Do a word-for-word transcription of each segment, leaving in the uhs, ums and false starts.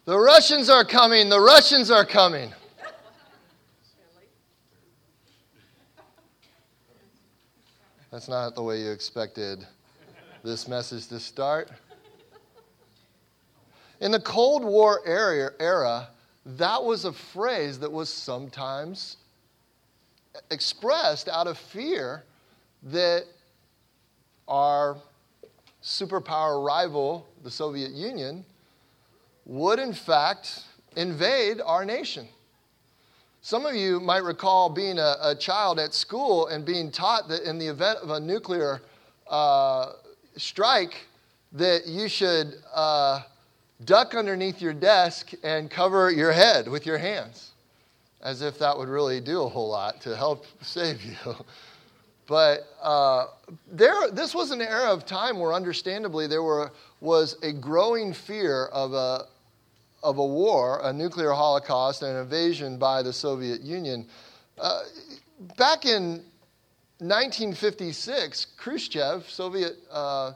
The Russians are coming. The Russians are coming. That's not the way you expected this message to start. In the Cold War era, era, that was a phrase that was sometimes expressed out of fear that our superpower rival, the Soviet Union, would in fact invade our nation. Some of you might recall being a, a child at school and being taught that in the event of a nuclear uh, strike, that you should uh, duck underneath your desk and cover your head with your hands, as if that would really do a whole lot to help save you. But uh, there, this was an era of time where, understandably, there were was a growing fear of a of a war, a nuclear holocaust, and an invasion by the Soviet Union. Uh, back in nineteen fifty-six, Khrushchev, Soviet uh,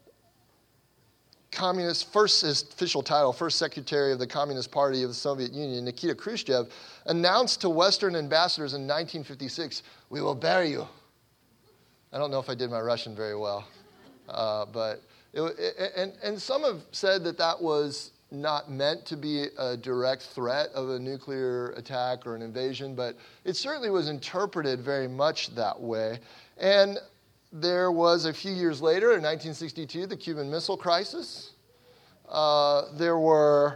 communist, first his official title, first secretary of the Communist Party of the Soviet Union, Nikita Khrushchev, announced to Western ambassadors in nineteen fifty-six, "We will bury you." I don't know if I did my Russian very well, uh, but it, it, and and some have said that that was not meant to be a direct threat of a nuclear attack or an invasion, but it certainly was interpreted very much that way. And there was, a few years later, in nineteen sixty-two, the Cuban Missile Crisis. Uh, there were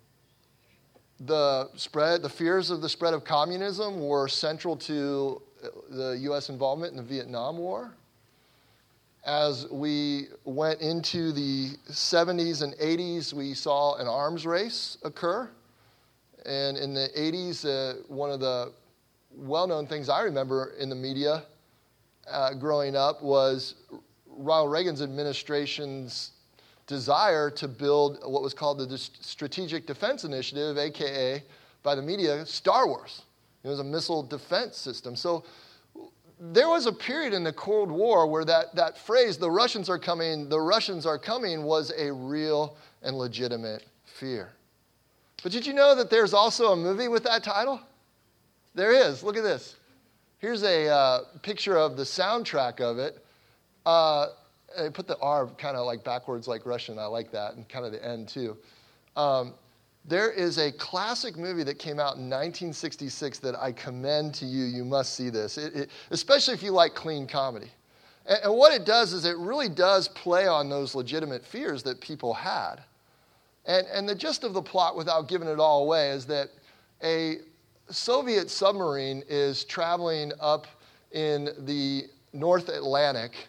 the spread, the fears of the spread of communism were central to the U S involvement in the Vietnam War. As we went into the seventies and eighties, we saw an arms race occur. And in the eighties, uh, one of the well-known things I remember in the media uh, growing up was Ronald Reagan's administration's desire to build what was called the Strategic Defense Initiative, a k a by the media, Star Wars. It was a missile defense system. So there was a period in the Cold War where that, that phrase, the Russians are coming, the Russians are coming, was a real and legitimate fear. But did you know that there's also a movie with that title? There is. Look at this. Here's a uh, picture of the soundtrack of it. Uh, I put the R kind of like backwards like Russian. I like that, and kind of the N too. Um, There is a classic movie that came out in nineteen sixty-six that I commend to you. You must see this, it, it, especially if you like clean comedy. And, and what it does is it really does play on those legitimate fears that people had. And, and the gist of the plot, without giving it all away, is that a Soviet submarine is traveling up in the North Atlantic,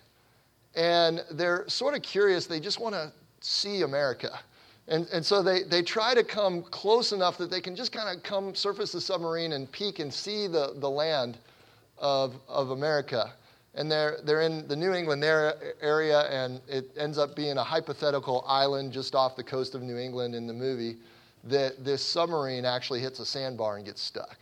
and they're sort of curious. They just want to see America. And, and so they, they try to come close enough that they can just kind of come surface the submarine and peek and see the, the land of, of America. And they're, they're in the New England area, and it ends up being a hypothetical island just off the coast of New England in the movie, that this submarine actually hits a sandbar and gets stuck.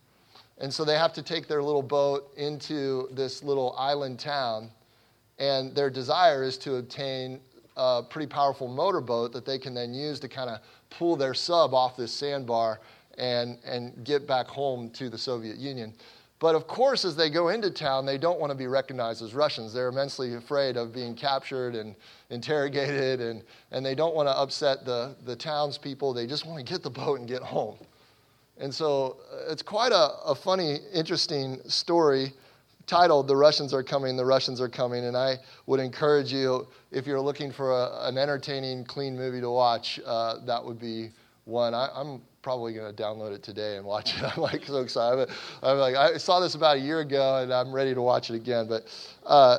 And so they have to take their little boat into this little island town, and their desire is to obtain a pretty powerful motorboat that they can then use to kind of pull their sub off this sandbar and, and get back home to the Soviet Union. But of course, as they go into town, they don't want to be recognized as Russians. They're immensely afraid of being captured and interrogated, and, and they don't want to upset the, the townspeople. They just want to get the boat and get home. And so it's quite a, a funny, interesting story titled, "The Russians Are Coming, the Russians Are Coming." And I would encourage you, if you're looking for a, an entertaining, clean movie to watch, uh, that would be one. I, I'm probably going to download it today and watch it. I'm like so excited. I'm like, I saw this about a year ago, and I'm ready to watch it again. But uh,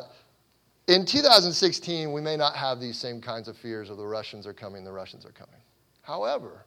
in two thousand sixteen, we may not have these same kinds of fears of the Russians are coming, the Russians are coming. However,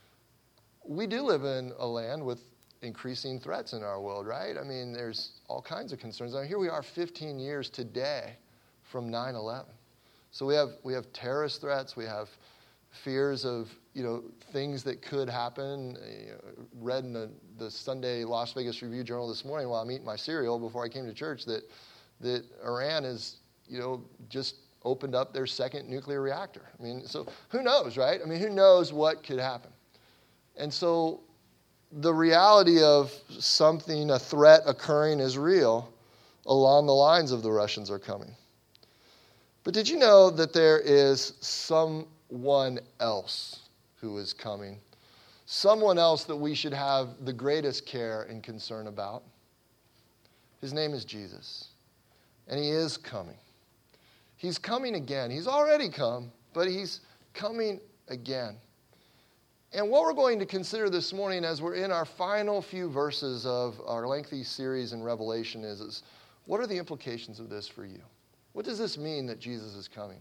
we do live in a land with increasing threats in our world, right? I mean, there's all kinds of concerns. Now, here we are fifteen years today from nine eleven. So we have we have terrorist threats. We have fears of, you know, things that could happen. You know, read in the, the Sunday Las Vegas Review-Journal this morning while I'm eating my cereal before I came to church that that Iran is, you know, just opened up their second nuclear reactor. I mean, so who knows, right? I mean, who knows what could happen? And so the reality of something, a threat occurring is real along the lines of the Russians are coming. But did you know that there is someone else who is coming? Someone else that we should have the greatest care and concern about? His name is Jesus. And he is coming. He's coming again. He's already come, but he's coming again. And what we're going to consider this morning as we're in our final few verses of our lengthy series in Revelation is, is what are the implications of this for you? What does this mean that Jesus is coming?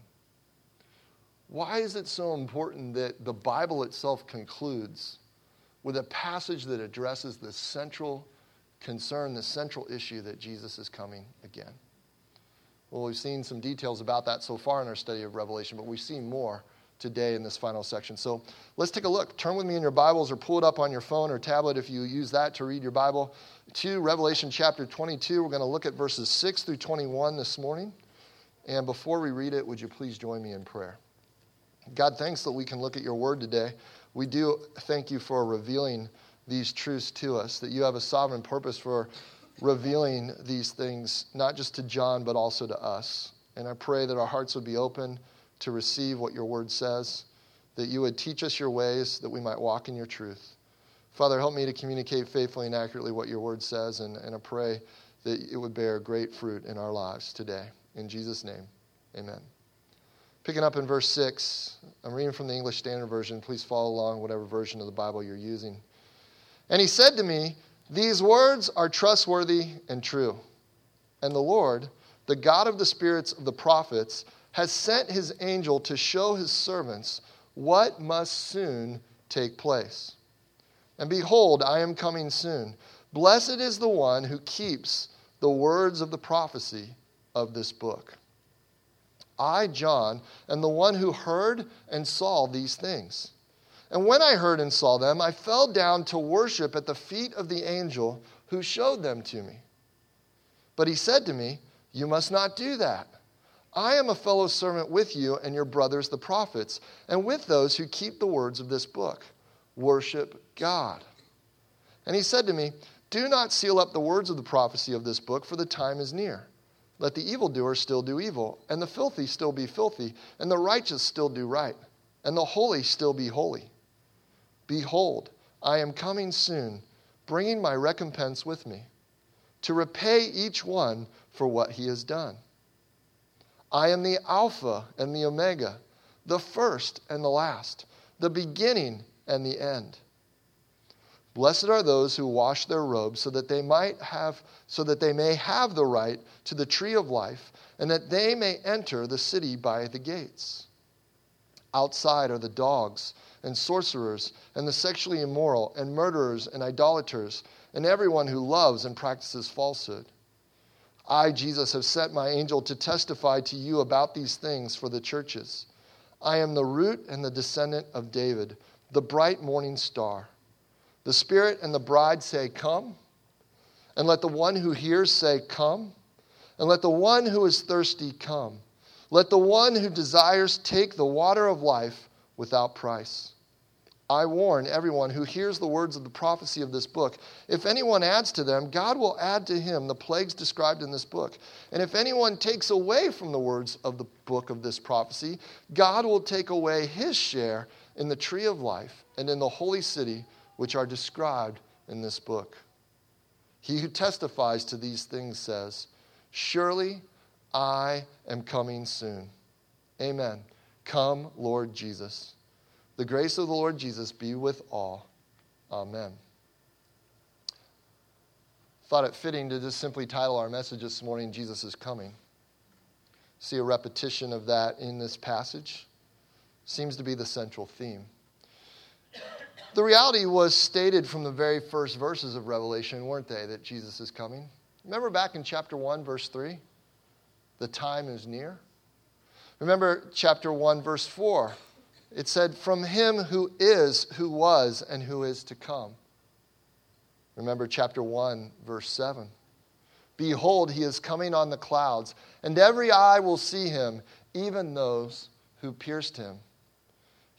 Why is it so important that the Bible itself concludes with a passage that addresses the central concern, the central issue that Jesus is coming again? Well, we've seen some details about that so far in our study of Revelation, but we see more today in this final section. So let's take a look. Turn with me in your Bibles or pull it up on your phone or tablet if you use that to read your Bible to Revelation chapter twenty-two. We're going to look at verses six through twenty-one this morning. And before we read it, would you please join me in prayer? God, thanks that we can look at your word today. We do thank you for revealing these truths to us, that you have a sovereign purpose for revealing these things, not just to John, but also to us. And I pray that our hearts would be open to receive what your word says, that you would teach us your ways, that we might walk in your truth. Father, help me to communicate faithfully and accurately what your word says, and, and I pray that it would bear great fruit in our lives today. In Jesus' name, amen. Picking up in verse six, I'm reading from the English Standard Version. Please follow along whatever version of the Bible you're using. And he said to me, "These words are trustworthy and true. And the Lord, the God of the spirits of the prophets, has sent his angel to show his servants what must soon take place. And behold, I am coming soon. Blessed is the one who keeps the words of the prophecy of this book. I, John, am the one who heard and saw these things. And when I heard and saw them, I fell down to worship at the feet of the angel who showed them to me. But he said to me, 'You must not do that. I am a fellow servant with you and your brothers the prophets, and with those who keep the words of this book. Worship God.' And he said to me, 'Do not seal up the words of the prophecy of this book, for the time is near. Let the evildoer still do evil, and the filthy still be filthy, and the righteous still do right, and the holy still be holy. Behold, I am coming soon, bringing my recompense with me, to repay each one for what he has done. I am the Alpha and the Omega, the first and the last, the beginning and the end. Blessed are those who wash their robes, so that they might have, so that they may have the right to the tree of life, and that they may enter the city by the gates. Outside are the dogs and sorcerers and the sexually immoral and murderers and idolaters and everyone who loves and practices falsehood. I, Jesus, have sent my angel to testify to you about these things for the churches. I am the root and the descendant of David, the bright morning star. The Spirit and the bride say, 'Come.' And let the one who hears say, 'Come.' And let the one who is thirsty come. Let the one who desires take the water of life without price. I warn everyone who hears the words of the prophecy of this book. If anyone adds to them, God will add to him the plagues described in this book. And if anyone takes away from the words of the book of this prophecy, God will take away his share in the tree of life and in the holy city, which are described in this book. He who testifies to these things says, 'Surely I am coming soon.' Amen. Come, Lord Jesus. The grace of the Lord Jesus be with all. Amen." Thought it fitting to just simply title our message this morning, "Jesus is Coming." See a repetition of that in this passage. Seems to be the central theme. The reality was stated from the very first verses of Revelation, weren't they, that Jesus is coming? Remember back in chapter one, verse three? The time is near. Remember chapter one, verse four? It said, "From him who is, who was, and who is to come." Remember chapter one, verse seven? "Behold, he is coming on the clouds, and every eye will see him, even those who pierced him."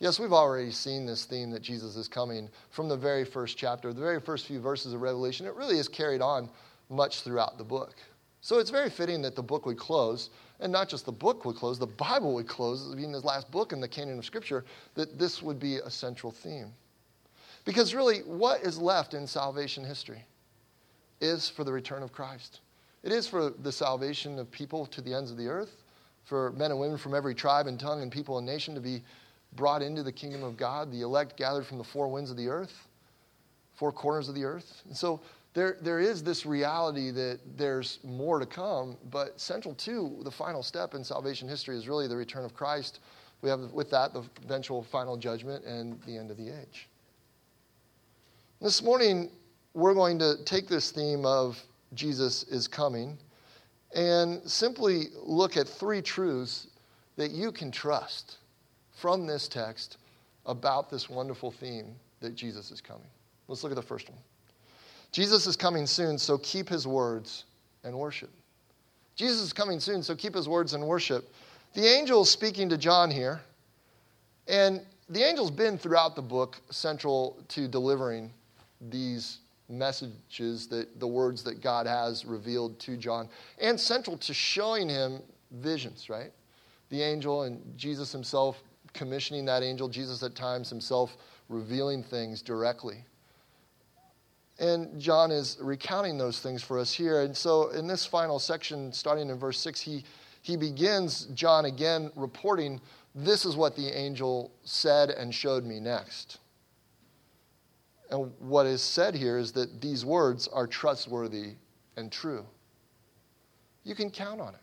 Yes, we've already seen this theme that Jesus is coming from the very first chapter, the very first few verses of Revelation. It really is carried on much throughout the book. So it's very fitting that the book would close, and not just the book would close, the Bible would close, being this last book in the canon of Scripture, that this would be a central theme. Because really, what is left in salvation history is for the return of Christ. It is for the salvation of people to the ends of the earth, for men and women from every tribe and tongue and people and nation to be brought into the kingdom of God, the elect gathered from the four winds of the earth, four corners of the earth. And so there, there is this reality that there's more to come, but central to the final step in salvation history is really the return of Christ. We have with that the eventual final judgment and the end of the age. This morning, we're going to take this theme of Jesus is coming and simply look at three truths that you can trust from this text about this wonderful theme that Jesus is coming. Let's look at the first one. Jesus is coming soon, so keep his words and worship. Jesus is coming soon, so keep his words and worship. The angel is speaking to John here, and the angel's been throughout the book central to delivering these messages, that the words that God has revealed to John, and central to showing him visions, right? The angel and Jesus himself commissioning that angel, Jesus at times himself revealing things directly. And John is recounting those things for us here. And so in this final section, starting in verse six, he, he begins, John again, reporting, this is what the angel said and showed me next. And what is said here is that these words are trustworthy and true. You can count on it.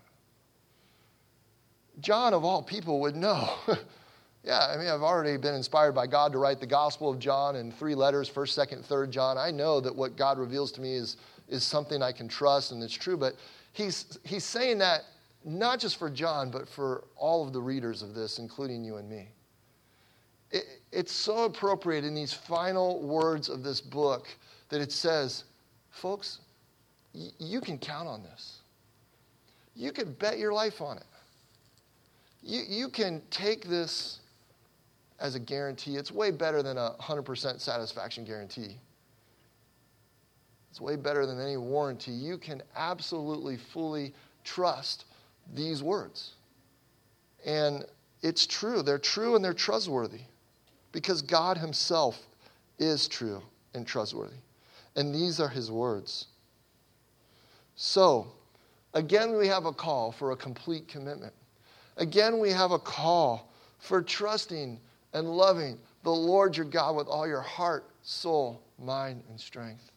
John, of all people, would know. Yeah, I mean, I've already been inspired by God to write the Gospel of John in three letters, first, second, third John. I know that what God reveals to me is, is something I can trust and it's true. But he's, he's saying that not just for John, but for all of the readers of this, including you and me. It, it's so appropriate in these final words of this book that it says, folks, y- you can count on this. You can bet your life on it. You, you can take this as a guarantee. It's way better than a one hundred percent satisfaction guarantee. It's way better than any warranty. You can absolutely, fully trust these words. And it's true. They're true and they're trustworthy because God himself is true and trustworthy. And these are his words. So, again, we have a call for a complete commitment. Again, we have a call for trusting and loving the Lord your God with all your heart, soul, mind, and strength.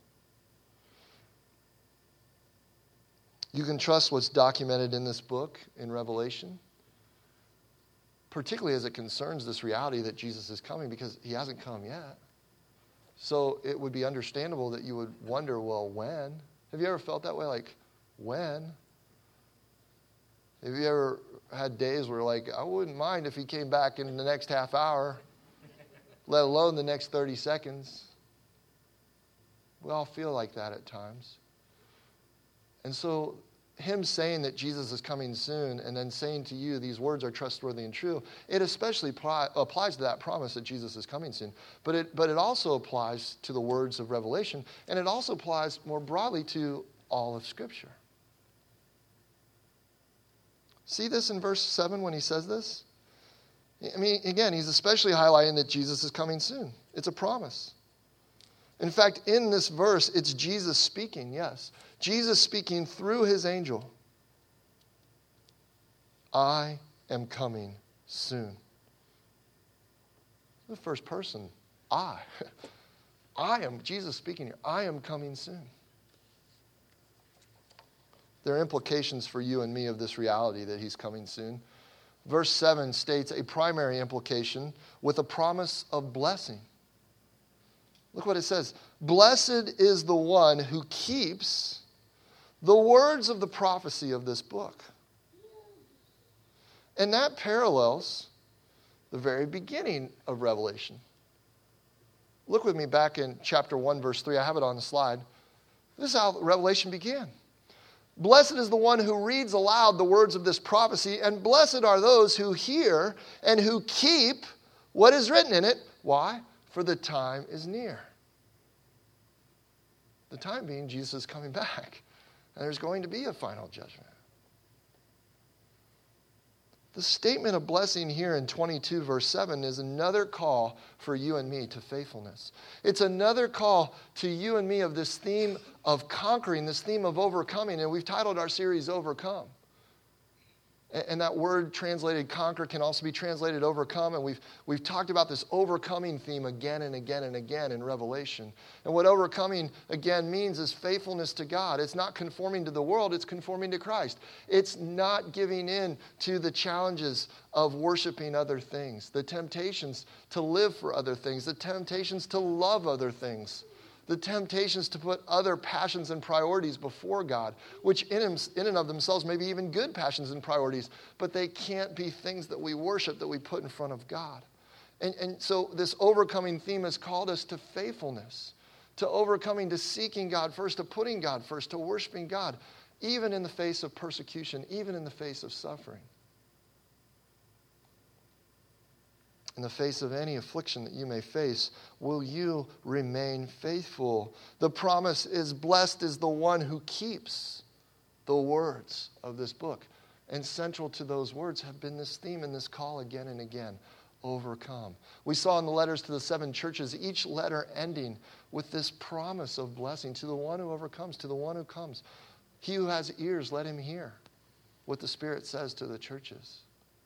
You can trust what's documented in this book in Revelation, particularly as it concerns this reality that Jesus is coming, because he hasn't come yet. So it would be understandable that you would wonder, well, when? Have you ever felt that way? Like, when? Have you ever had days where, like, I wouldn't mind if he came back in the next half hour, let alone the next thirty seconds. We all feel like that at times. And so him saying that Jesus is coming soon and then saying to you these words are trustworthy and true, it especially pl- applies to that promise that Jesus is coming soon. But it, but it also applies to the words of Revelation, and it also applies more broadly to all of Scripture. See this in verse seven when he says this? I mean, again, he's especially highlighting that Jesus is coming soon. It's a promise. In fact, in this verse, it's Jesus speaking, yes. Jesus speaking through his angel. I am coming soon. The first person, I. I am, Jesus speaking here, I am coming soon. There are implications for you and me of this reality that he's coming soon. Verse seven states a primary implication with a promise of blessing. Look what it says. Blessed is the one who keeps the words of the prophecy of this book. And that parallels the very beginning of Revelation. Look with me back in chapter one, verse three. I have it on the slide. This is how Revelation began. Blessed is the one who reads aloud the words of this prophecy, and blessed are those who hear and who keep What is written in it? Why? For the time is near. The time being Jesus is coming back. And there's going to be a final judgment. The statement of blessing here in twenty-two verse seven is another call for you and me to faithfulness. It's another call to you and me of this theme of conquering, this theme of overcoming. And we've titled our series Overcome. And that word translated conquer can also be translated overcome. And we've, we've talked about this overcoming theme again and again and again in Revelation. And what overcoming, again, means is faithfulness to God. It's not conforming to the world, it's conforming to Christ. It's not giving in to the challenges of worshiping other things, the temptations to live for other things, the temptations to love other things, the temptations to put other passions and priorities before God, which in, in and of themselves may be even good passions and priorities, but they can't be things that we worship, that we put in front of God. And, and so this overcoming theme has called us to faithfulness, to overcoming, to seeking God first, to putting God first, to worshiping God, even in the face of persecution, even in the face of suffering. In the face of any affliction that you may face, will you remain faithful? The promise is, blessed is the one who keeps the words of this book. And central to those words have been this theme and this call again and again, overcome. We saw in the letters to the seven churches, each letter ending with this promise of blessing to the one who overcomes, to the one who comes. He who has ears, let him hear what the Spirit says to the churches.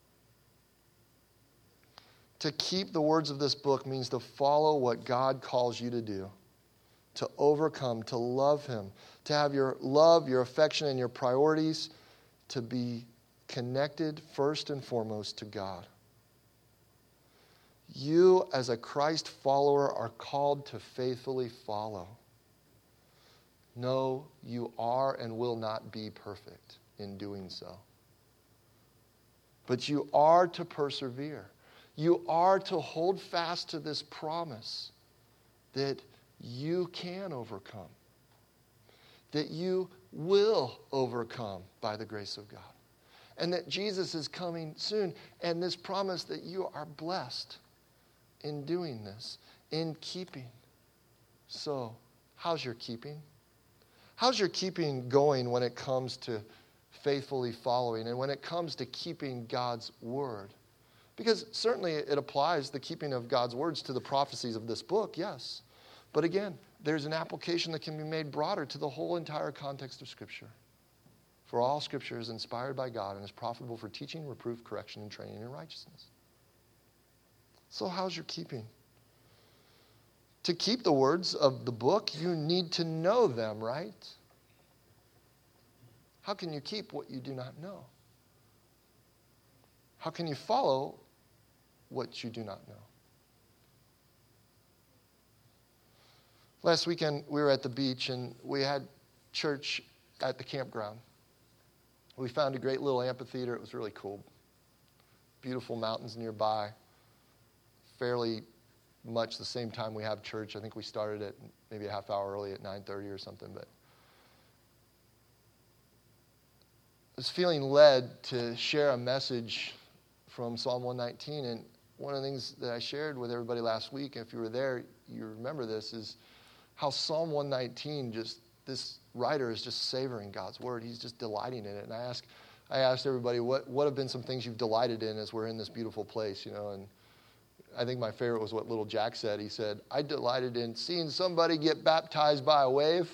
To keep the words of this book means to follow what God calls you to do, to overcome, to love Him, to have your love, your affection, and your priorities to be connected first and foremost to God. You, as a Christ follower, are called to faithfully follow. No, you are and will not be perfect in doing so. But you are to persevere. You are to hold fast to this promise that you can overcome, that you will overcome by the grace of God, and that Jesus is coming soon, and this promise that you are blessed in doing this, in keeping. So, how's your keeping? How's your keeping going when it comes to faithfully following and when it comes to keeping God's word? Because certainly it applies, the keeping of God's words, to the prophecies of this book, yes. But again, there's an application that can be made broader to the whole entire context of Scripture. For all Scripture is inspired by God and is profitable for teaching, reproof, correction, and training in righteousness. So how's your keeping? To keep the words of the book, you need to know them, right? How can you keep what you do not know? How can you follow what you do not know? Last weekend, we were at the beach, and we had church at the campground. We found a great little amphitheater. It was really cool. Beautiful mountains nearby. Fairly much the same time we have church. I think we started at maybe a half hour early at nine thirty or something. But I was feeling led to share a message from Psalm one nineteen, and one of the things that I shared with everybody last week, and if you were there, you remember this, is how Psalm one nineteen, just this writer is just savoring God's word. He's just delighting in it. And I asked, I asked everybody, what what have been some things you've delighted in as we're in this beautiful place, you know? And I think my favorite was what little Jack said. He said, I delighted in seeing somebody get baptized by a wave.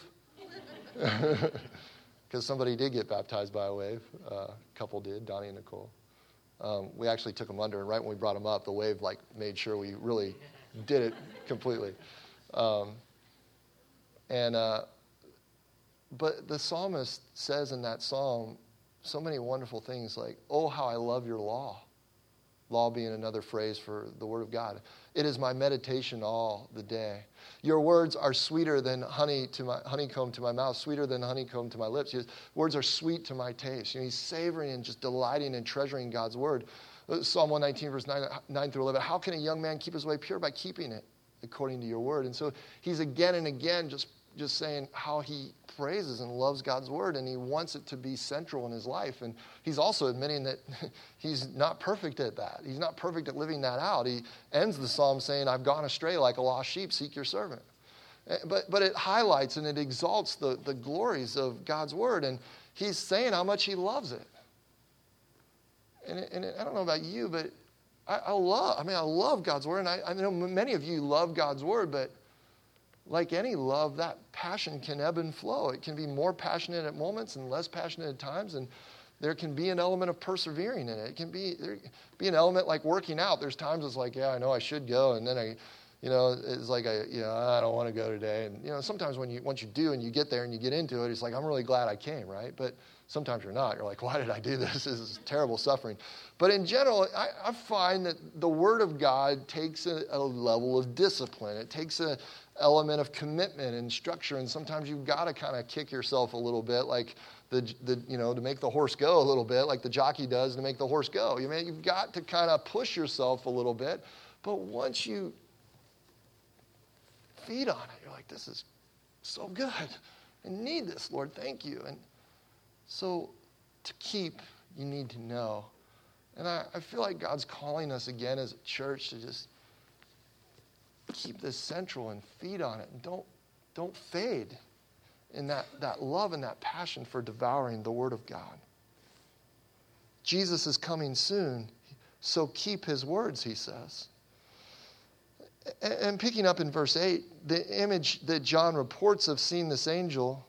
Because somebody did get baptized by a wave. Uh, a couple did, Donnie and Nicole. Um, we actually took them under, and right when we brought them up, the wave like made sure we really did it completely. Um, and uh, but the psalmist says in that psalm so many wonderful things like, "Oh, how I love your law." Law being another phrase for the word of God. It is my meditation all the day. Your words are sweeter than honey to my honeycomb to my mouth, sweeter than honeycomb to my lips. His words are sweet to my taste. You know, he's savoring and just delighting and treasuring God's word. Psalm one nineteen, verse nine, nine through eleven. How can a young man keep his way pure? By keeping it according to your word. And so he's again and again just just saying how he praises and loves God's word, and he wants it to be central in his life. And he's also admitting that he's not perfect at that. He's not perfect at living that out. He ends the psalm saying, I've gone astray like a lost sheep, seek your servant. But but it highlights and it exalts the, the glories of God's word, and he's saying how much he loves it. And, it, and it, I don't know about you, but I, I love, I mean, I love God's word, and I, I know many of you love God's word, but like any love, that passion can ebb and flow. It can be more passionate at moments and less passionate at times, and there can be an element of persevering in it. It can be, there can be an element like working out. There's times it's like, yeah, I know I should go, and then I, you know, it's like, I, you know, I don't want to go today. And, you know, sometimes when you, once you do and you get there and you get into it, it's like, I'm really glad I came, right? But sometimes you're not. You're like, why did I do this? This is terrible suffering. But in general, I, I find that the Word of God takes a, a level of discipline. It takes an element of commitment and structure, and sometimes you've got to kind of kick yourself a little bit, like the, the, you know, to make the horse go a little bit, like the jockey does to make the horse go. You mean, you've got to kind of push yourself a little bit. But once you feed on it, you're like, this is so good. I need this, Lord. Thank you. And so to keep, you need to know. And I, I feel like God's calling us again as a church to just keep this central and feed on it. And don't, don't fade in that, that love and that passion for devouring the Word of God. Jesus is coming soon, so keep his words, he says. And picking up in verse eight, the image that John reports of seeing this angel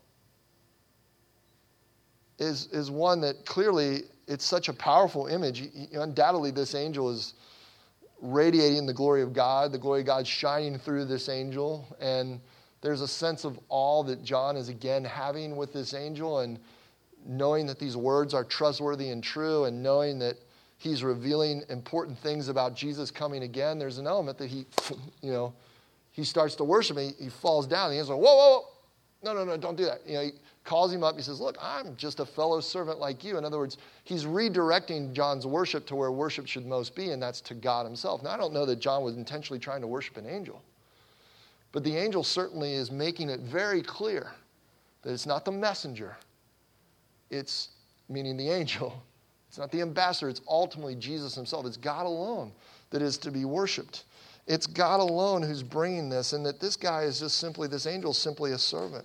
is, is one that clearly, it's such a powerful image. Undoubtedly, this angel is radiating the glory of God. The glory of God shining through this angel. And there's a sense of awe that John is again having with this angel, and knowing that these words are trustworthy and true, and knowing that he's revealing important things about Jesus coming again. There's an element that he, you know, he starts to worship him. He, he falls down. And he's like, whoa, whoa, whoa. No, no, no, don't do that. You know, he calls him up. He says, look, I'm just a fellow servant like you. In other words, he's redirecting John's worship to where worship should most be, and that's to God himself. Now, I don't know that John was intentionally trying to worship an angel, but the angel certainly is making it very clear that it's not the messenger. It's, meaning the angel. It's not the ambassador. It's ultimately Jesus himself. It's God alone that is to be worshipped. It's God alone who's bringing this, and that this guy is just simply, this angel is simply a servant.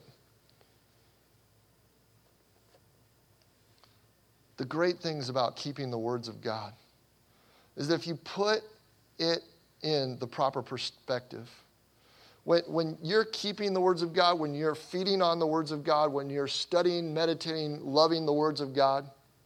The great things about keeping the words of God is that if you put it in the proper perspective, when, when you're keeping the words of God, when you're feeding on the words of God, when you're studying, meditating, loving the words of God,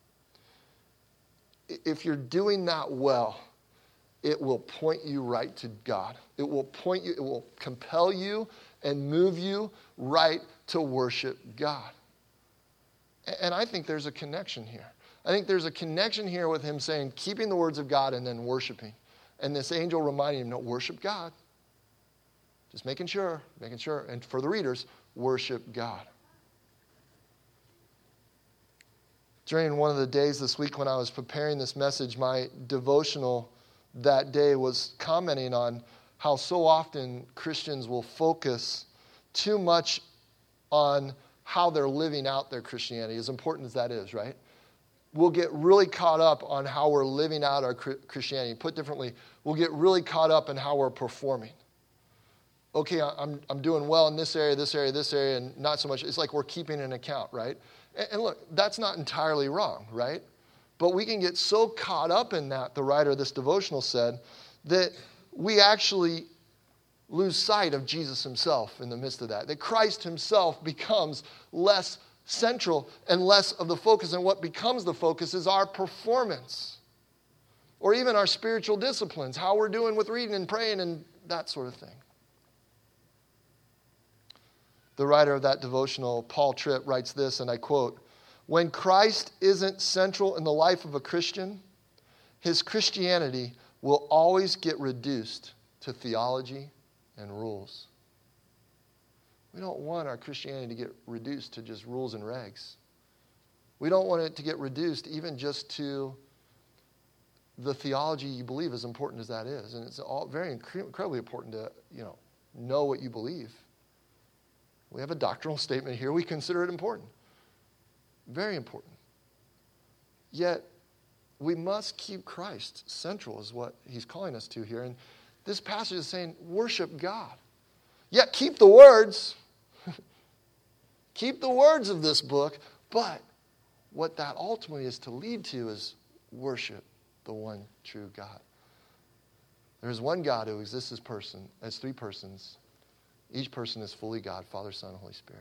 if you're doing that well, it will point you right to God. It will point you, it will compel you and move you right to worship God. And I think there's a connection here. I think there's a connection here with him saying, keeping the words of God and then worshiping. And this angel reminding him, no, worship God. Just making sure, making sure. And for the readers, worship God. During one of the days this week when I was preparing this message, my devotional that day was commenting on how so often Christians will focus too much on how they're living out their Christianity, as important as that is, right? We'll get really caught up on how we're living out our Christianity. Put differently, we'll get really caught up in how we're performing. Okay, I'm I'm doing well in this area, this area, this area, and not so much. It's like we're keeping an account, right? And, and look, that's not entirely wrong, right? But we can get so caught up in that, the writer of this devotional said, that we actually lose sight of Jesus himself in the midst of that. That Christ himself becomes less central and less of the focus. And what becomes the focus is our performance. Or even our spiritual disciplines, how we're doing with reading and praying and that sort of thing. The writer of that devotional, Paul Tripp, writes this, and I quote, "When Christ isn't central in the life of a Christian, his Christianity will always get reduced to theology and rules." We don't want our Christianity to get reduced to just rules and regs. We don't want it to get reduced even just to the theology you believe, as important as that is. And it's all very incredibly important to, you know, know what you believe. We have a doctrinal statement here. We consider it important. Very important. Yet, we must keep Christ central is what he's calling us to here. And this passage is saying, worship God. Yet, keep the words. Keep the words of this book. But what that ultimately is to lead to is worship the one true God. There is one God who exists as person, as three persons. Each person is fully God, Father, Son, and Holy Spirit.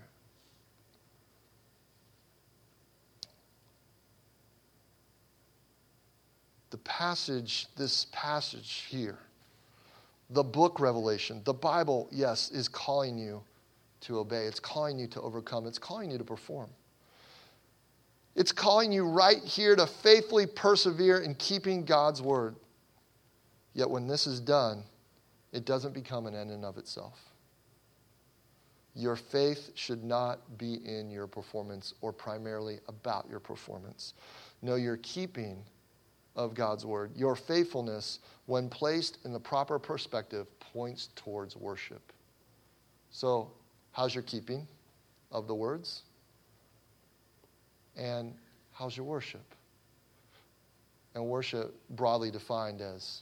The passage, this passage here, the book Revelation, the Bible, yes, is calling you to obey. It's calling you to overcome. It's calling you to perform. It's calling you right here to faithfully persevere in keeping God's word. Yet when this is done, it doesn't become an end in of itself. Your faith should not be in your performance or primarily about your performance. No, your keeping of God's word, your faithfulness, when placed in the proper perspective, points towards worship. So, how's your keeping of the words? And how's your worship? And worship, broadly defined as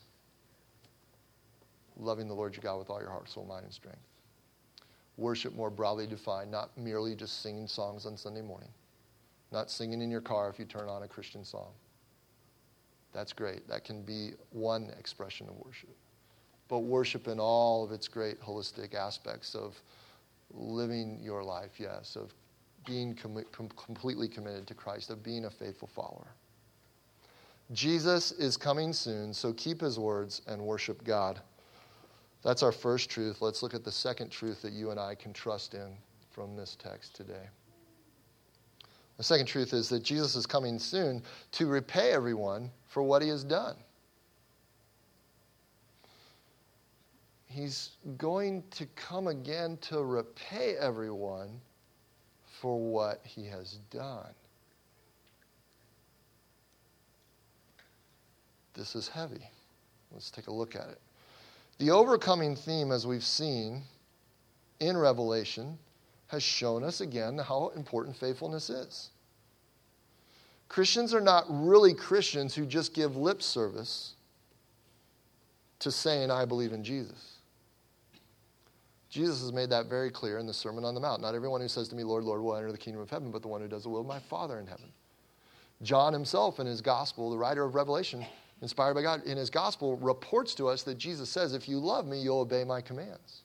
loving the Lord your God with all your heart, soul, mind, and strength. Worship, more broadly defined, not merely just singing songs on Sunday morning. Not singing in your car if you turn on a Christian song. That's great. That can be one expression of worship. But worship in all of its great holistic aspects of living your life, yes, of being com- com- completely committed to Christ, of being a faithful follower. Jesus is coming soon, so keep his words and worship God. That's our first truth. Let's look at the second truth that you and I can trust in from this text today. The second truth is that Jesus is coming soon to repay everyone for what he has done. He's going to come again to repay everyone for what he has done. This is heavy. Let's take a look at it. The overcoming theme, as we've seen in Revelation, has shown us again how important faithfulness is. Christians are not really Christians who just give lip service to saying, I believe in Jesus. Jesus has made that very clear in the Sermon on the Mount. Not everyone who says to me, Lord, Lord, will enter the kingdom of heaven, but the one who does the will of my Father in heaven. John himself in his gospel, the writer of Revelation, inspired by God, in his gospel, reports to us that Jesus says, if you love me, you'll obey my commands.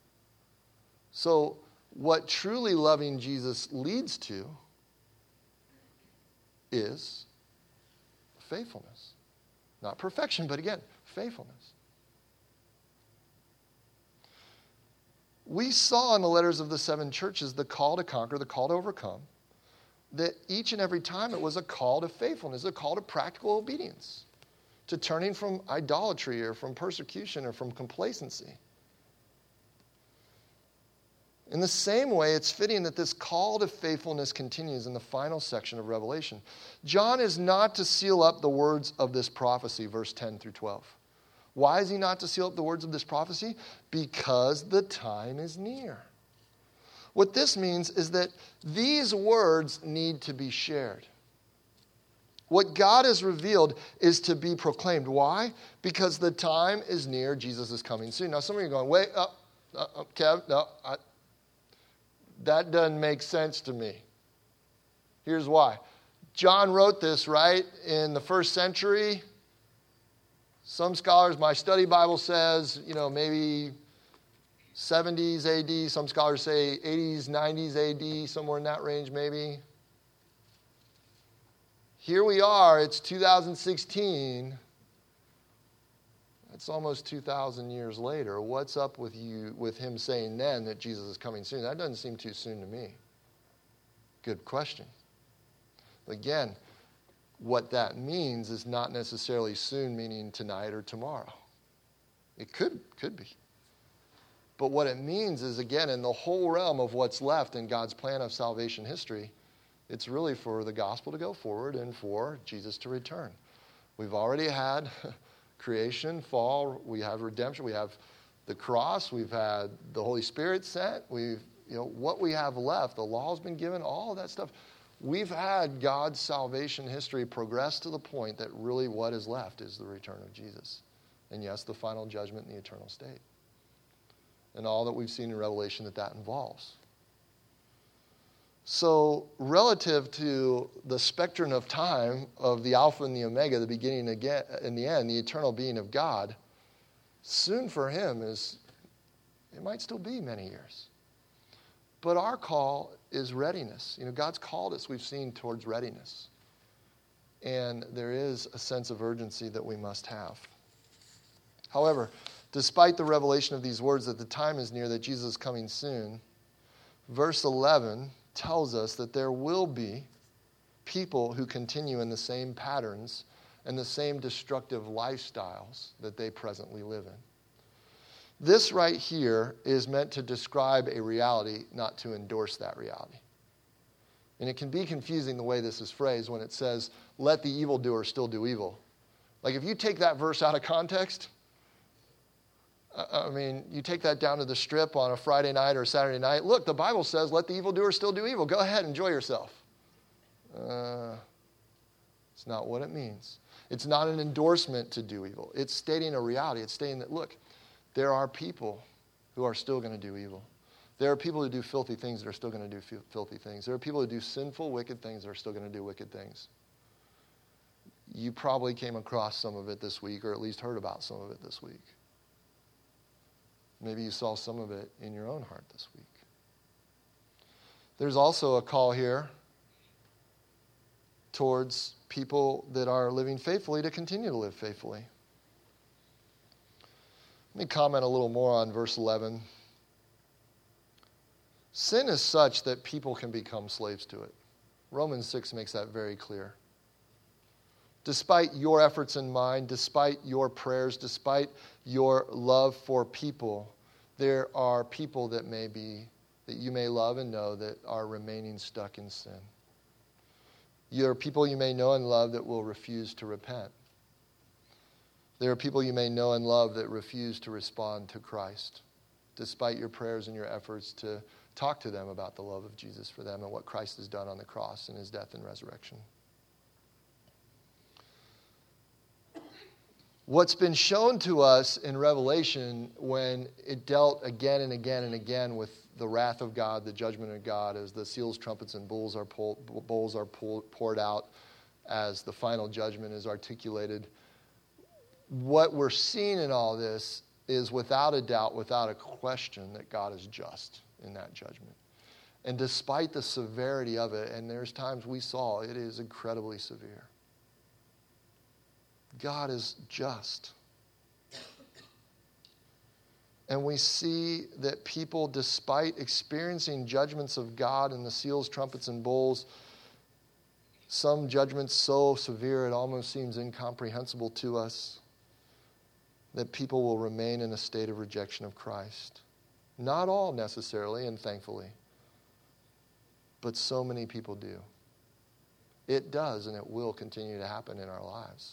So what truly loving Jesus leads to is faithfulness. Not perfection, but again, faithfulness. We saw in the letters of the seven churches the call to conquer, the call to overcome, that each and every time it was a call to faithfulness, a call to practical obedience, to turning from idolatry or from persecution or from complacency. In the same way, it's fitting that this call to faithfulness continues in the final section of Revelation. John is not to seal up the words of this prophecy, verse ten through twelve. Why is he not to seal up the words of this prophecy? Because the time is near. What this means is that these words need to be shared. What God has revealed is to be proclaimed. Why? Because the time is near. Jesus is coming soon. Now, some of you are going, wait, uh, uh, uh, Kev, no, I, that doesn't make sense to me. Here's why. John wrote this, right, in the first century. Some scholars, my study Bible says, you know, maybe seventies A D. Some scholars say eighties, nineties A D, somewhere in that range maybe. Here we are, it's two thousand sixteen. It's almost two thousand years later. What's up with you, with him saying then that Jesus is coming soon? That doesn't seem too soon to me. Good question. Again, what that means is not necessarily soon, meaning tonight or tomorrow. It could, could be. But what it means is, again, in the whole realm of what's left in God's plan of salvation history, it's really for the gospel to go forward and for Jesus to return. We've already had creation, fall, we have redemption, we have the cross, we've had the Holy Spirit sent, we've you know, what we have left, the law's been given, all of that stuff. We've had God's salvation history progress to the point that really what is left is the return of Jesus. And yes, the final judgment in the eternal state. And all that we've seen in Revelation that that involves. So relative to the spectrum of time of the Alpha and the Omega, the beginning again and the end, the eternal being of God, soon for him is, it might still be many years. But our call is readiness. You know, God's called us, we've seen, towards readiness. And there is a sense of urgency that we must have. However, despite the revelation of these words that the time is near, that Jesus is coming soon, verse eleven tells us that there will be people who continue in the same patterns and the same destructive lifestyles that they presently live in. This right here is meant to describe a reality, not to endorse that reality. And it can be confusing the way this is phrased when it says, let the evildoer still do evil. Like if you take that verse out of context, I mean, you take that down to the strip on a Friday night or a Saturday night. Look, the Bible says, let the evildoer still do evil. Go ahead, enjoy yourself. Uh, it's not what it means. It's not an endorsement to do evil. It's stating a reality. It's stating that, look, there are people who are still going to do evil. There are people who do filthy things that are still going to do filthy things. There are people who do sinful, wicked things that are still going to do wicked things. You probably came across some of it this week, or at least heard about some of it this week. Maybe you saw some of it in your own heart this week. There's also a call here towards people that are living faithfully to continue to live faithfully. Let me comment a little more on verse eleven. Sin is such that people can become slaves to it. Romans six makes that very clear. Despite your efforts and mine, despite your prayers, despite your love for people, there are people that may be, that you may love and know that are remaining stuck in sin. There are people you may know and love that will refuse to repent. There are people you may know and love that refuse to respond to Christ, despite your prayers and your efforts to talk to them about the love of Jesus for them and what Christ has done on the cross in his death and resurrection. What's been shown to us in Revelation when it dealt again and again and again with the wrath of God, the judgment of God, as the seals, trumpets, and bowls are, pulled, bowls are pulled, poured out, as the final judgment is articulated, what we're seeing in all this is without a doubt, without a question, that God is just in that judgment. And despite the severity of it, and there's times we saw it is incredibly severe, God is just. And we see that people, despite experiencing judgments of God in the seals, trumpets, and bowls, some judgments so severe it almost seems incomprehensible to us, that people will remain in a state of rejection of Christ. Not all necessarily, and thankfully, but so many people do. It does, and it will continue to happen in our lives.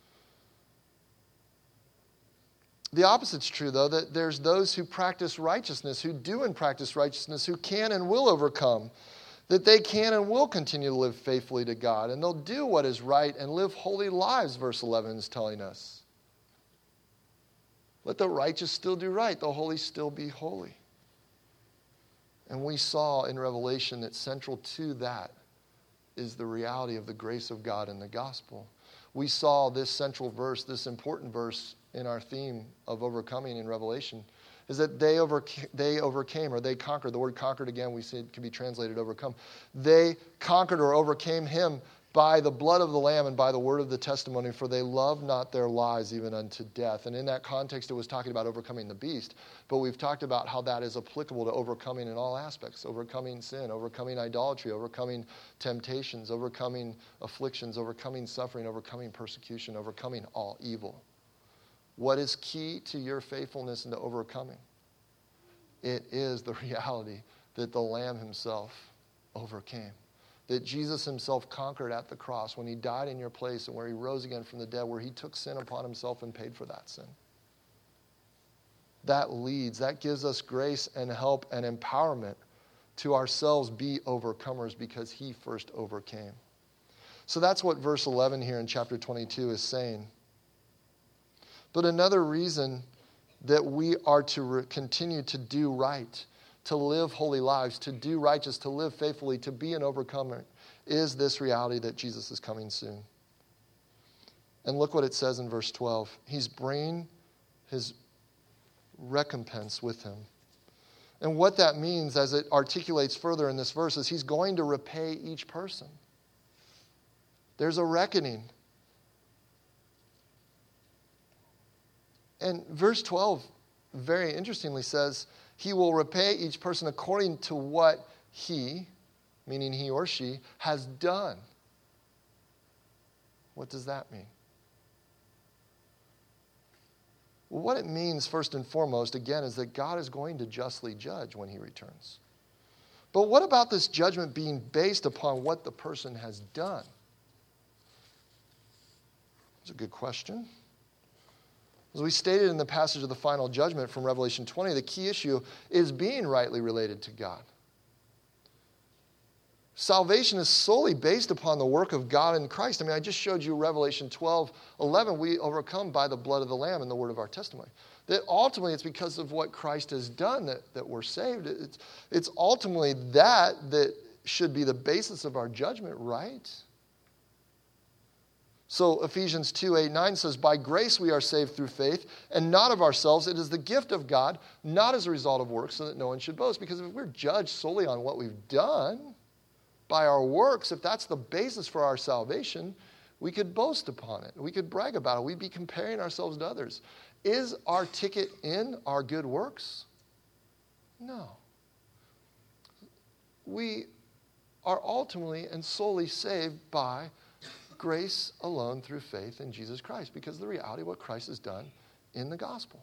The opposite's true, though, that there's those who practice righteousness, who do and practice righteousness, who can and will overcome, that they can and will continue to live faithfully to God, and they'll do what is right and live holy lives, verse eleven is telling us. Let the righteous still do right, the holy still be holy. And we saw in Revelation that central to that is the reality of the grace of God in the gospel. We saw this central verse, this important verse in our theme of overcoming in Revelation, is that they overcame, they overcame, or they conquered. The word conquered, again, we see it can be translated overcome. They conquered or overcame him by the blood of the Lamb and by the word of the testimony, for they loved not their lives even unto death. And in that context, it was talking about overcoming the beast. But we've talked about how that is applicable to overcoming in all aspects. Overcoming sin, overcoming idolatry, overcoming temptations, overcoming afflictions, overcoming suffering, overcoming persecution, overcoming all evil. What is key to your faithfulness and to overcoming? It is the reality that the Lamb himself overcame. That Jesus himself conquered at the cross when he died in your place and where he rose again from the dead, where he took sin upon himself and paid for that sin. That leads, that gives us grace and help and empowerment to ourselves be overcomers because he first overcame. So that's what verse eleven here in chapter twenty-two is saying. But another reason that we are to re- continue to do right, to live holy lives, to do righteous, to live faithfully, to be an overcomer, is this reality that Jesus is coming soon. And look what it says in verse twelve. He's bringing his recompense with him. And what that means, as it articulates further in this verse, is he's going to repay each person. There's a reckoning. And verse twelve, very interestingly, says, he will repay each person according to what he, meaning he or she, has done. What does that mean? Well, what it means, first and foremost, again, is that God is going to justly judge when he returns. But what about this judgment being based upon what the person has done? That's a good question. As we stated in the passage of the final judgment from Revelation twenty, the key issue is being rightly related to God. Salvation is solely based upon the work of God in Christ. I mean, I just showed you Revelation twelve eleven. We overcome by the blood of the Lamb and the word of our testimony. That ultimately it's because of what Christ has done that, that we're saved. It's, it's ultimately that that should be the basis of our judgment, right? So Ephesians two, eight, nine says, by grace we are saved through faith, and not of ourselves. It is the gift of God, not as a result of works, so that no one should boast. Because if we're judged solely on what we've done, by our works, if that's the basis for our salvation, we could boast upon it. We could brag about it. We'd be comparing ourselves to others. Is our ticket in our good works? No. We are ultimately and solely saved by grace alone through faith in Jesus Christ, because of the reality of what Christ has done in the gospel.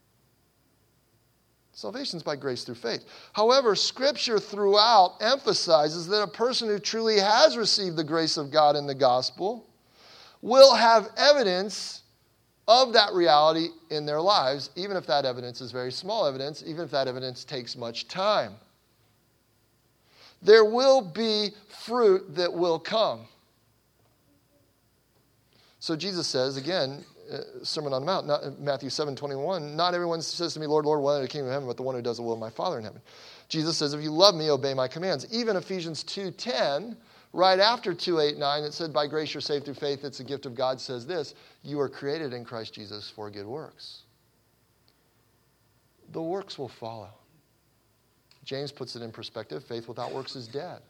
Salvation is by grace through faith. However, Scripture throughout emphasizes that a person who truly has received the grace of God in the gospel will have evidence of that reality in their lives, even if that evidence is very small evidence, even if that evidence takes much time. There will be fruit that will come. So Jesus says, again, uh, Sermon on the Mount, not, Matthew seven twenty-one, not everyone says to me, Lord, Lord, one in the kingdom of heaven, but the one who does the will of my Father in heaven. Jesus says, if you love me, obey my commands. Even Ephesians two ten, right after two eight nine, it said, by grace you're saved through faith, it's a gift of God, says this, you are created in Christ Jesus for good works. The works will follow. James puts it in perspective, faith without works is dead.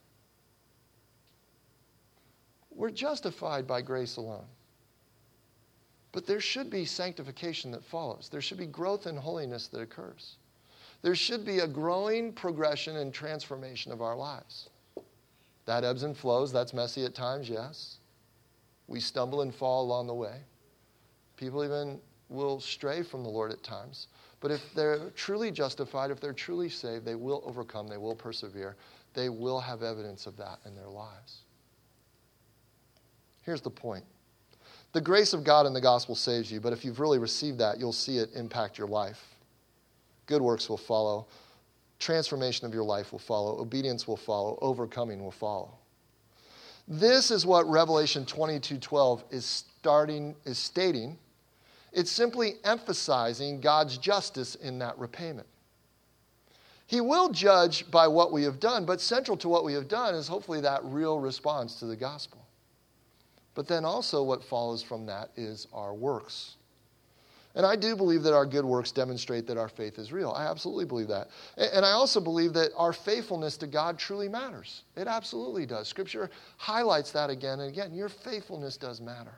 We're justified by grace alone. But there should be sanctification that follows. There should be growth in holiness that occurs. There should be a growing progression and transformation of our lives. That ebbs and flows. That's messy at times, yes. We stumble and fall along the way. People even will stray from the Lord at times. But if they're truly justified, if they're truly saved, they will overcome, they will persevere. They will have evidence of that in their lives. Here's the point. The grace of God in the gospel saves you, but if you've really received that, you'll see it impact your life. Good works will follow. Transformation of your life will follow. Obedience will follow. Overcoming will follow. This is what Revelation twenty-two twelve is starting is stating. It's simply emphasizing God's justice in that repayment. He will judge by what we have done, but central to what we have done is hopefully that real response to the gospel. But then also what follows from that is our works. And I do believe that our good works demonstrate that our faith is real. I absolutely believe that. And I also believe that our faithfulness to God truly matters. It absolutely does. Scripture highlights that again and again. Your faithfulness does matter.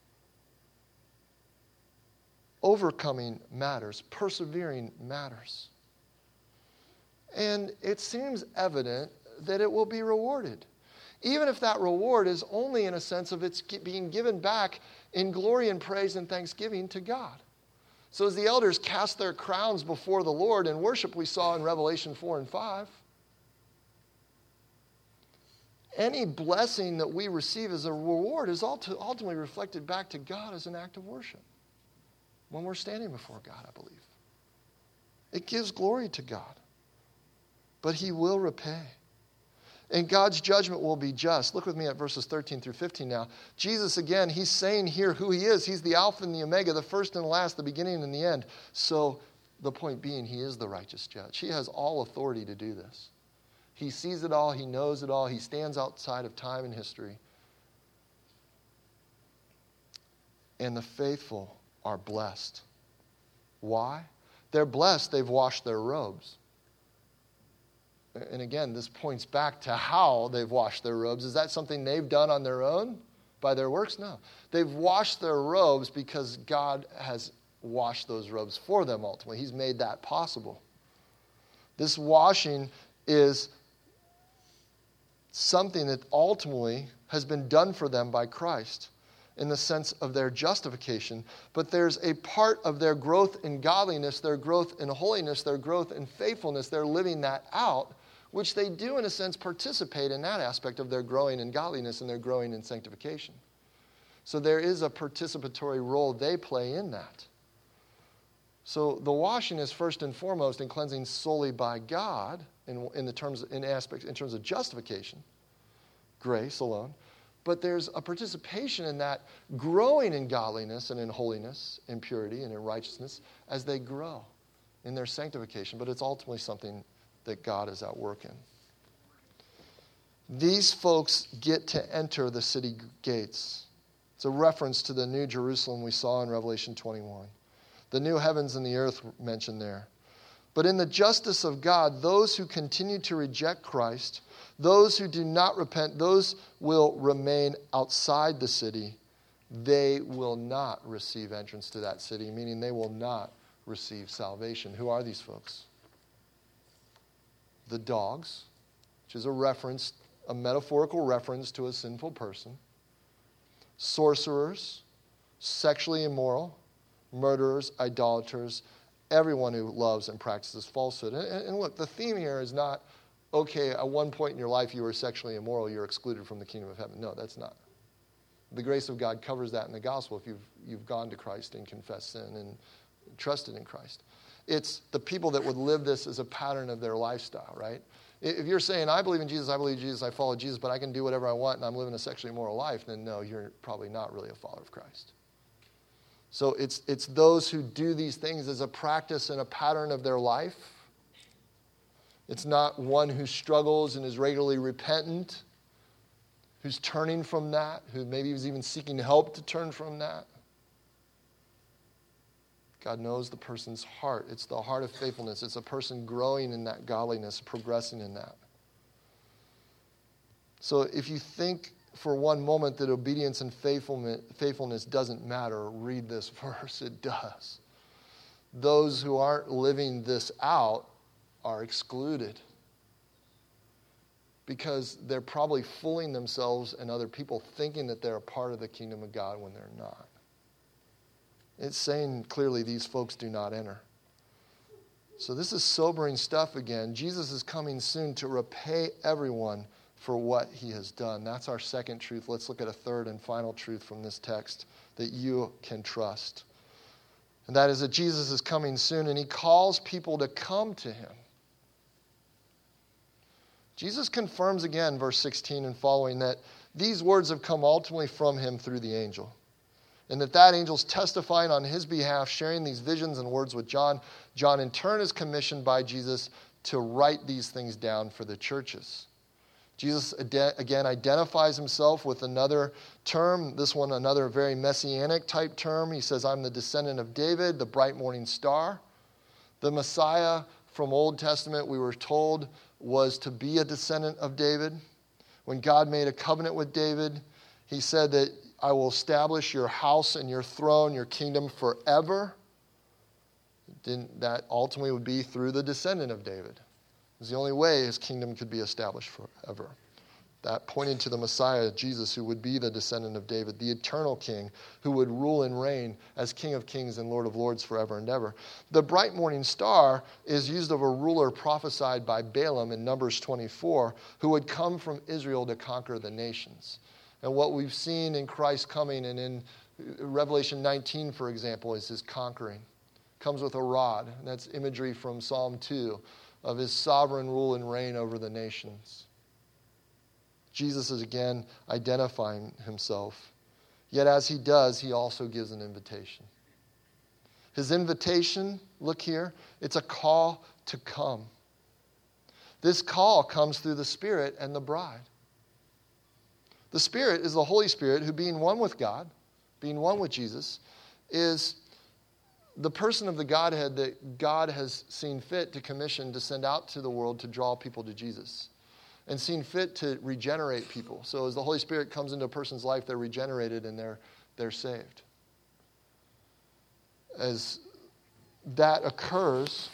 Overcoming matters. Persevering matters. And it seems evident that it will be rewarded. Even if that reward is only in a sense of it's being given back in glory and praise and thanksgiving to God. So as the elders cast their crowns before the Lord in worship we saw in Revelation four and five, any blessing that we receive as a reward is ultimately reflected back to God as an act of worship. When we're standing before God, I believe. It gives glory to God. but he will repay. And God's judgment will be just. Look with me at verses thirteen through fifteen now. Jesus, again, he's saying here who he is. He's the Alpha and the Omega, the first and the last, the beginning and the end. So the point being, he is the righteous judge. He has all authority to do this. He sees it all. He knows it all. He stands outside of time and history. And the faithful are blessed. Why? They're blessed. They've washed their robes. And again, this points back to how they've washed their robes. Is that something they've done on their own by their works? No. They've washed their robes because God has washed those robes for them ultimately. He's made that possible. This washing is something that ultimately has been done for them by Christ in the sense of their justification. But there's a part of their growth in godliness, their growth in holiness, their growth in faithfulness. They're living that out, which they do, in a sense, participate in that aspect of their growing in godliness and their growing in sanctification. So there is a participatory role they play in that. So the washing is first and foremost in cleansing solely by God in, in the terms in aspects in terms of justification, grace alone. But there's a participation in that growing in godliness and in holiness, in purity and in righteousness as they grow in their sanctification. But it's ultimately something that God is at work in. These folks get to enter the city gates. It's a reference to the New Jerusalem we saw in Revelation twenty-one. The new heavens and the earth mentioned there. But in the justice of God, those who continue to reject Christ, those who do not repent, those will remain outside the city. They will not receive entrance to that city, meaning they will not receive salvation. Who are these folks? The dogs, which is a reference, a metaphorical reference to a sinful person. Sorcerers, sexually immoral, murderers, idolaters, everyone who loves and practices falsehood. And, and look, the theme here is not, okay, at one point in your life you were sexually immoral, you're excluded from the kingdom of heaven. No, that's not. The grace of God covers that in the gospel if you've, you've gone to Christ and confessed sin and trusted in Christ. It's the people that would live this as a pattern of their lifestyle, right? If you're saying, I believe in Jesus, I believe in Jesus, I follow Jesus, but I can do whatever I want and I'm living a sexually immoral life, then no, you're probably not really a follower of Christ. So it's it's those who do these things as a practice and a pattern of their life. It's not one who struggles and is regularly repentant, who's turning from that, who maybe is even seeking help to turn from that. God knows the person's heart. It's the heart of faithfulness. It's a person growing in that godliness, progressing in that. So if you think for one moment that obedience and faithfulness doesn't matter, read this verse. It does. Those who aren't living this out are excluded because they're probably fooling themselves and other people thinking that they're a part of the kingdom of God when they're not. It's saying clearly these folks do not enter. So this is sobering stuff again. Jesus is coming soon to repay everyone for what he has done. That's our second truth. Let's look at a third and final truth from this text that you can trust. And that is that Jesus is coming soon and he calls people to come to him. Jesus confirms again, verse sixteen and following, that these words have come ultimately from him through the angel. And that that angel's testifying on his behalf, sharing these visions and words with John. John in turn is commissioned by Jesus to write these things down for the churches. Jesus again identifies himself with another term, this one another very messianic type term. He says, I'm the descendant of David, the bright morning star. The Messiah from Old Testament, we were told, was to be a descendant of David. When God made a covenant with David, he said that I will establish your house and your throne, your kingdom forever. Didn't that ultimately would be through the descendant of David. It was the only way his kingdom could be established forever. That pointed to the Messiah, Jesus, who would be the descendant of David, the eternal king, who would rule and reign as King of kings and Lord of lords forever and ever. The bright morning star is used of a ruler prophesied by Balaam in Numbers twenty-four, who would come from Israel to conquer the nations. And what we've seen in Christ coming and in Revelation nineteen, for example, is his conquering. Comes with a rod. And that's imagery from Psalm two. of his sovereign rule and reign over the nations. Jesus is again identifying himself. Yet as he does, he also gives an invitation. His invitation, look here, it's a call to come. This call comes through the Spirit and the bride. The Spirit is the Holy Spirit who, being one with God, being one with Jesus, is the person of the Godhead that God has seen fit to commission to send out to the world to draw people to Jesus, and seen fit to regenerate people. So as the Holy Spirit comes into a person's life, they're regenerated and they're, they're saved. As that occurs,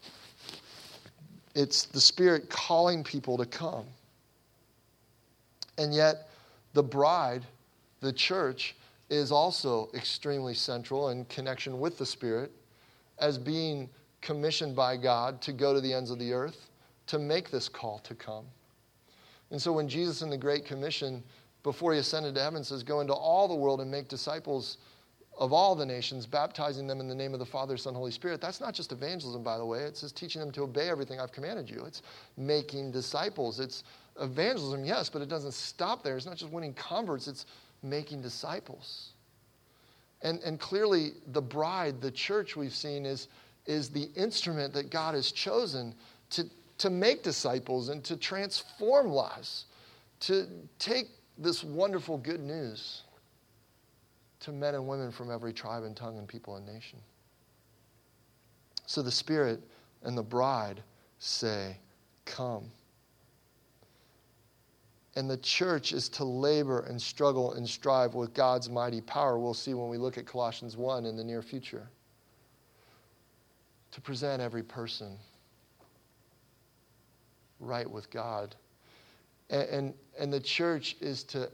it's the Spirit calling people to come. And yet, the bride, the church, is also extremely central in connection with the Spirit as being commissioned by God to go to the ends of the earth to make this call to come. And so when Jesus in the Great Commission, before he ascended to heaven, says, go into all the world and make disciples of all the nations, baptizing them in the name of the Father, Son, Holy Spirit, that's not just evangelism, by the way. It's just teaching them to obey everything I've commanded you. It's making disciples. It's evangelism, yes, but it doesn't stop there. It's not just winning converts. It's making disciples. And, and clearly, the bride, the church we've seen, is, is the instrument that God has chosen to to make disciples and to transform lives, to take this wonderful good news to men and women from every tribe and tongue and people and nation. So the Spirit and the bride say, come. And the church is to labor and struggle and strive with God's mighty power. We'll see when we look at Colossians one in the near future. To present every person right with God. And, and, and the church is to,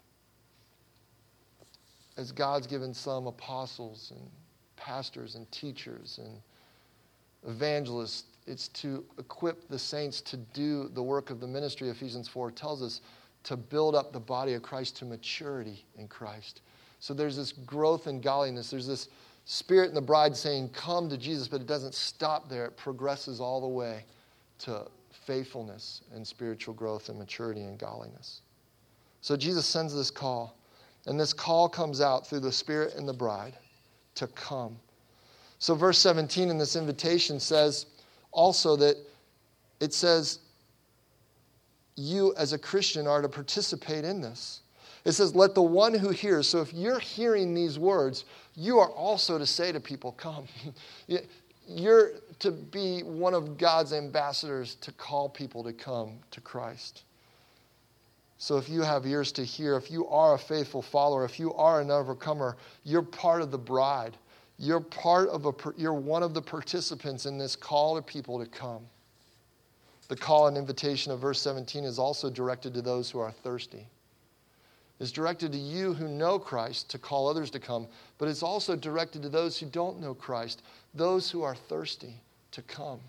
as God's given some apostles and pastors and teachers and evangelists, it's to equip the saints to do the work of the ministry. Ephesians four tells us to build up the body of Christ to maturity in Christ. So there's this growth in godliness. There's this Spirit and the bride saying, come to Jesus, but it doesn't stop there. It progresses all the way to faithfulness and spiritual growth and maturity and godliness. So Jesus sends this call, and this call comes out through the Spirit and the bride to come. So verse seventeen in this invitation says also that it says you as a Christian are to participate in this. It says, let the one who hears. So if you're hearing these words, you are also to say to people, come. You're to be one of God's ambassadors to call people to come to Christ. So if you have ears to hear, if you are a faithful follower, if you are an overcomer, you're part of the bride. You're part of a, you're one of the participants in this call to people to come. The call and invitation of verse seventeen is also directed to those who are thirsty. It's directed to you who know Christ to call others to come, but it's also directed to those who don't know Christ, those who are thirsty to come.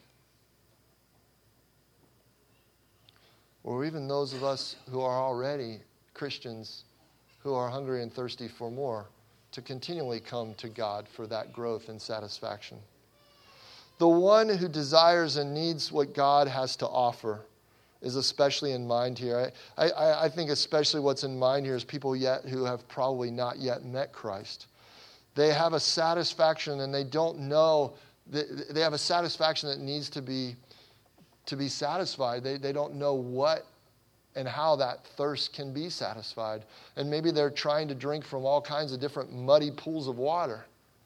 Or even those of us who are already Christians who are hungry and thirsty for more, to continually come to God for that growth and satisfaction. The one who desires and needs what God has to offer is especially in mind here. I, I, I think especially what's in mind here is people yet who have probably not yet met Christ. They have a satisfaction and they don't know, they have a satisfaction that needs to be to be satisfied. They, they don't know what and how that thirst can be satisfied. And maybe they're trying to drink from all kinds of different muddy pools of water.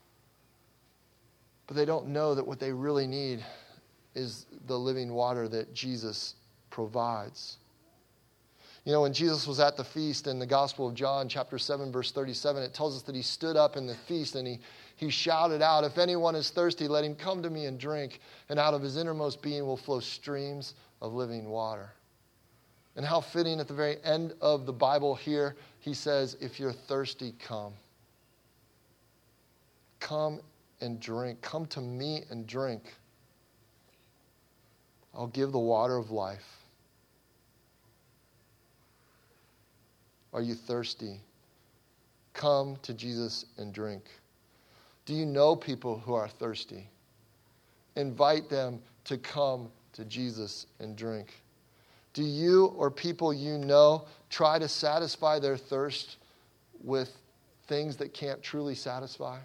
But they don't know that what they really need is the living water that Jesus provides. You know, when Jesus was at the feast in the Gospel of John, chapter seven, verse thirty-seven, it tells us that he stood up in the feast and he, he shouted out, if anyone is thirsty, let him come to me and drink, and out of his innermost being will flow streams of living water. And how fitting at the very end of the Bible here, he says, if you're thirsty, come. Come and drink. Come to me and drink. I'll give the water of life. Are you thirsty? Come to Jesus and drink. Do you know people who are thirsty? Invite them to come to Jesus and drink. Do you or people you know try to satisfy their thirst with things that can't truly satisfy?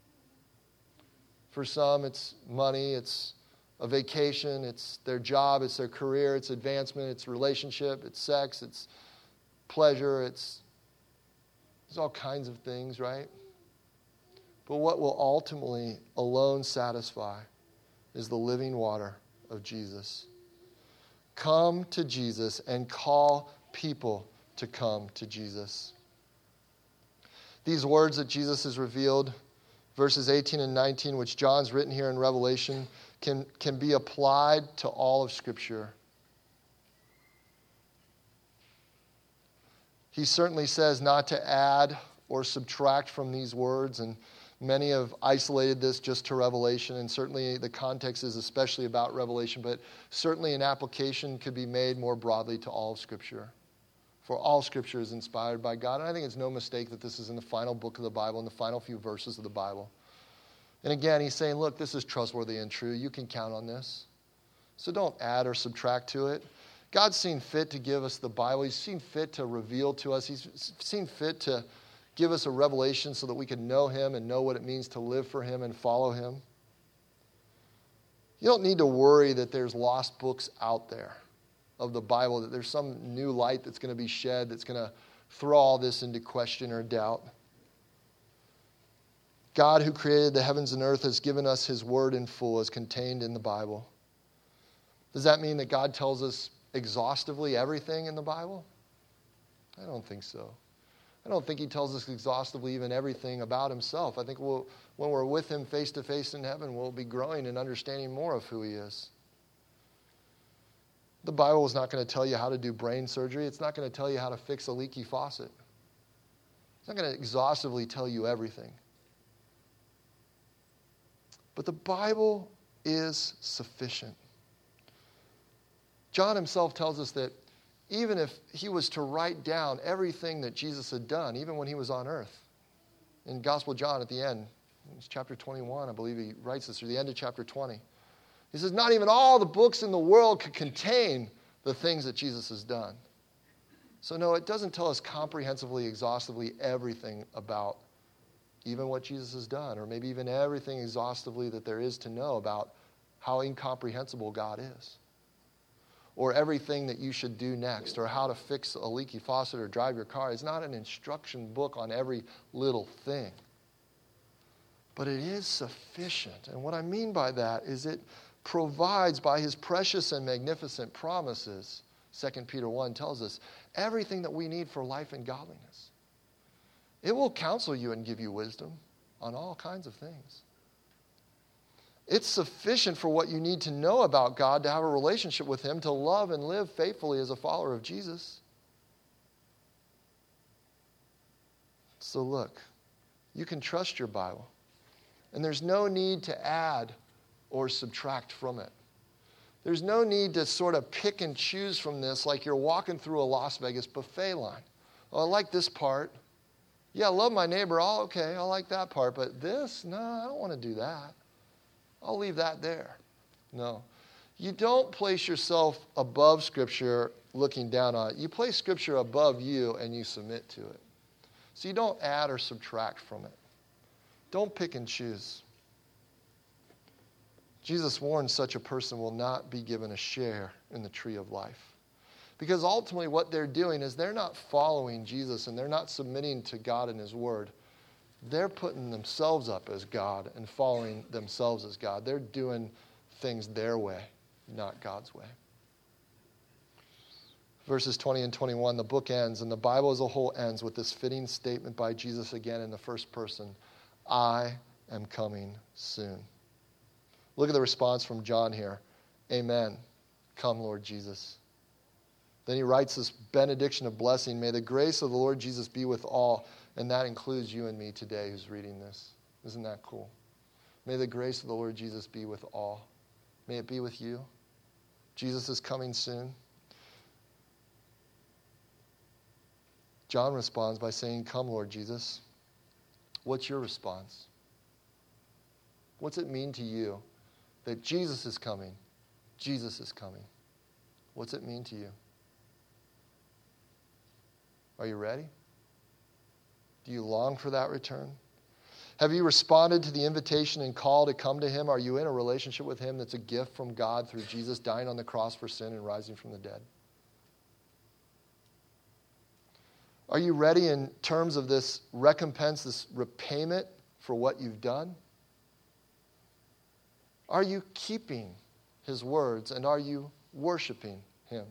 For some, it's money, it's a vacation, it's their job, it's their career, it's advancement, it's relationship, it's sex, it's pleasure, it's, it's all kinds of things, right? But what will ultimately alone satisfy is the living water of Jesus. Come to Jesus and call people to come to Jesus. These words that Jesus has revealed, verses eighteen and nineteen, which John's written here in Revelation, can, can be applied to all of Scripture. He certainly says not to add or subtract from these words, and many have isolated this just to Revelation, and certainly the context is especially about Revelation, but certainly an application could be made more broadly to all of Scripture. For all Scripture is inspired by God, and I think it's no mistake that this is in the final book of the Bible, in the final few verses of the Bible. And again, he's saying, look, this is trustworthy and true. You can count on this. So don't add or subtract to it. God's seen fit to give us the Bible. He's seen fit to reveal to us. He's seen fit to give us a revelation so that we can know Him and know what it means to live for Him and follow Him. You don't need to worry that there's lost books out there of the Bible, that there's some new light that's going to be shed that's going to throw all this into question or doubt. God, who created the heavens and earth, has given us His word in full as contained in the Bible. Does that mean that God tells us exhaustively everything in the Bible? I don't think so. I don't think He tells us exhaustively even everything about Himself. I think we'll, when we're with Him face to face in heaven, we'll be growing and understanding more of who He is. The Bible is not going to tell you how to do brain surgery. It's not going to tell you how to fix a leaky faucet. It's not going to exhaustively tell you everything. But the Bible is sufficient. John himself tells us that even if he was to write down everything that Jesus had done, even when he was on earth, in Gospel of John at the end, it's chapter twenty-one, I believe he writes this, or the end of chapter twenty. He says, not even all the books in the world could contain the things that Jesus has done. So no, it doesn't tell us comprehensively, exhaustively everything about even what Jesus has done, or maybe even everything exhaustively that there is to know about how incomprehensible God is, or everything that you should do next, or how to fix a leaky faucet or drive your car. It's not an instruction book on every little thing. But it is sufficient. And what I mean by that is it provides by His precious and magnificent promises, Second Peter one tells us, everything that we need for life and godliness. It will counsel you and give you wisdom on all kinds of things. It's sufficient for what you need to know about God to have a relationship with Him, to love and live faithfully as a follower of Jesus. So look, you can trust your Bible, and there's no need to add or subtract from it. There's no need to sort of pick and choose from this like you're walking through a Las Vegas buffet line. Oh, I like this part. Yeah, I love my neighbor. Oh, okay, I like that part. But this, no, I don't want to do that. I'll leave that there. No. You don't place yourself above Scripture looking down on it. You place Scripture above you and you submit to it. So you don't add or subtract from it. Don't pick and choose. Jesus warns such a person will not be given a share in the tree of life. Because ultimately what they're doing is they're not following Jesus and they're not submitting to God and His Word. They're putting themselves up as God and following themselves as God. They're doing things their way, not God's way. Verses twenty and twenty-one, the book ends, and the Bible as a whole ends with this fitting statement by Jesus again in the first person, I am coming soon. Look at the response from John here. Amen. Come, Lord Jesus. Then he writes this benediction of blessing. May the grace of the Lord Jesus be with all. And that includes you and me today who's reading this. Isn't that cool? May the grace of the Lord Jesus be with all. May it be with you. Jesus is coming soon. John responds by saying, come, Lord Jesus. What's your response? What's it mean to you that Jesus is coming Jesus is coming. What's it mean to you? Are you ready? Do you long for that return? Have you responded to the invitation and call to come to him? Are you in a relationship with him that's a gift from God through Jesus dying on the cross for sin and rising from the dead? Are you ready in terms of this recompense, this repayment for what you've done? Are you keeping his words, and are you worshiping him?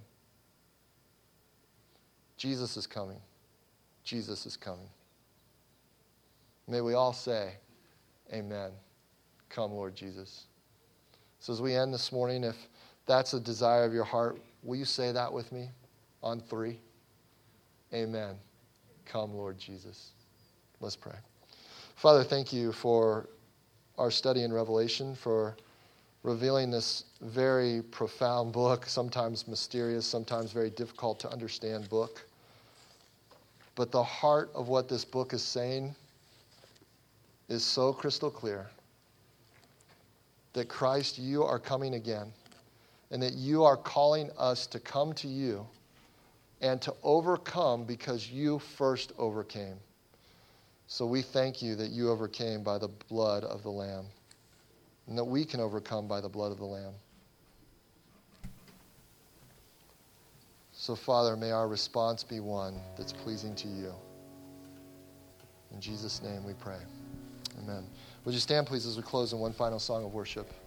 Jesus is coming. Jesus is coming. May we all say, amen. Come, Lord Jesus. So as we end this morning, if that's a desire of your heart, will you say that with me on three? Amen. Come, Lord Jesus. Let's pray. Father, thank you for our study in Revelation, for revealing this very profound book, sometimes mysterious, sometimes very difficult to understand book. But the heart of what this book is saying is so crystal clear, that Christ, you are coming again, and that you are calling us to come to you and to overcome because you first overcame. So we thank you that you overcame by the blood of the Lamb, and that we can overcome by the blood of the Lamb. So, Father, may our response be one that's pleasing to you. In Jesus' name we pray. Amen. Would you stand, please, as we close in one final song of worship?